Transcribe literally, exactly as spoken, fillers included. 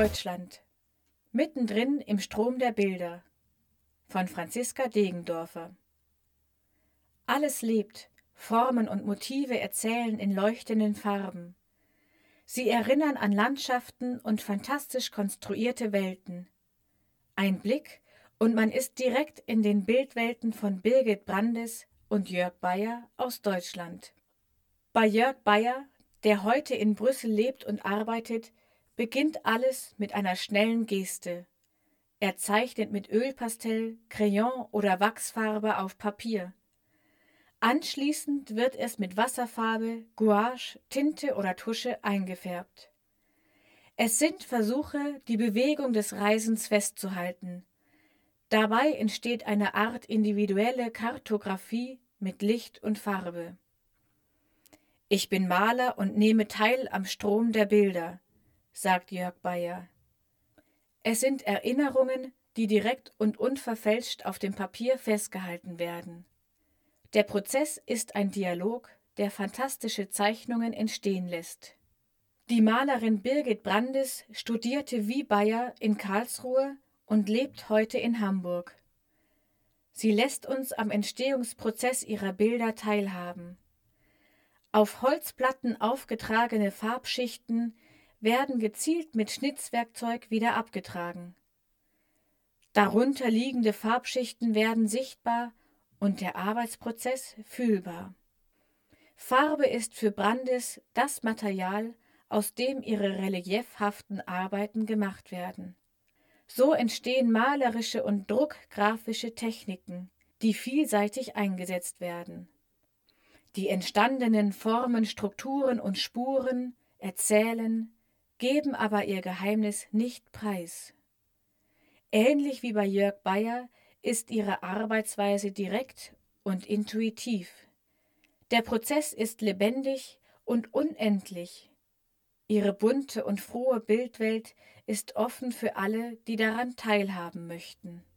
Deutschland. Mittendrin im Strom der Bilder. Von Franziska Degendorfer. Alles lebt, Formen und Motive erzählen in leuchtenden Farben. Sie erinnern an Landschaften und fantastisch konstruierte Welten. Ein Blick und man ist direkt in den Bildwelten von Birgit Brandes und Jörg Beyer aus Deutschland. Bei Jörg Beyer, der heute in Brüssel lebt und arbeitet, beginnt alles mit einer schnellen Geste. Er zeichnet mit Ölpastell, Crayon oder Wachsfarbe auf Papier. Anschließend wird es mit Wasserfarbe, Gouache, Tinte oder Tusche eingefärbt. Es sind Versuche, die Bewegung des Reisens festzuhalten. Dabei entsteht eine Art individuelle Kartografie mit Licht und Farbe. Ich bin Maler und nehme teil am Strom der Bilder, sagt Jörg Beyer. Es sind Erinnerungen, die direkt und unverfälscht auf dem Papier festgehalten werden. Der Prozess ist ein Dialog, der fantastische Zeichnungen entstehen lässt. Die Malerin Birgit Brandes studierte wie Beyer in Karlsruhe und lebt heute in Hamburg. Sie lässt uns am Entstehungsprozess ihrer Bilder teilhaben. Auf Holzplatten aufgetragene Farbschichten werden gezielt mit Schnitzwerkzeug wieder abgetragen. Darunter liegende Farbschichten werden sichtbar und der Arbeitsprozess fühlbar. Farbe ist für Brandes das Material, aus dem ihre reliefhaften Arbeiten gemacht werden. So entstehen malerische und druckgrafische Techniken, die vielseitig eingesetzt werden. Die entstandenen Formen, Strukturen und Spuren erzählen, geben aber ihr Geheimnis nicht preis. Ähnlich wie bei Jörg Beyer ist ihre Arbeitsweise direkt und intuitiv. Der Prozess ist lebendig und unendlich. Ihre bunte und frohe Bildwelt ist offen für alle, die daran teilhaben möchten.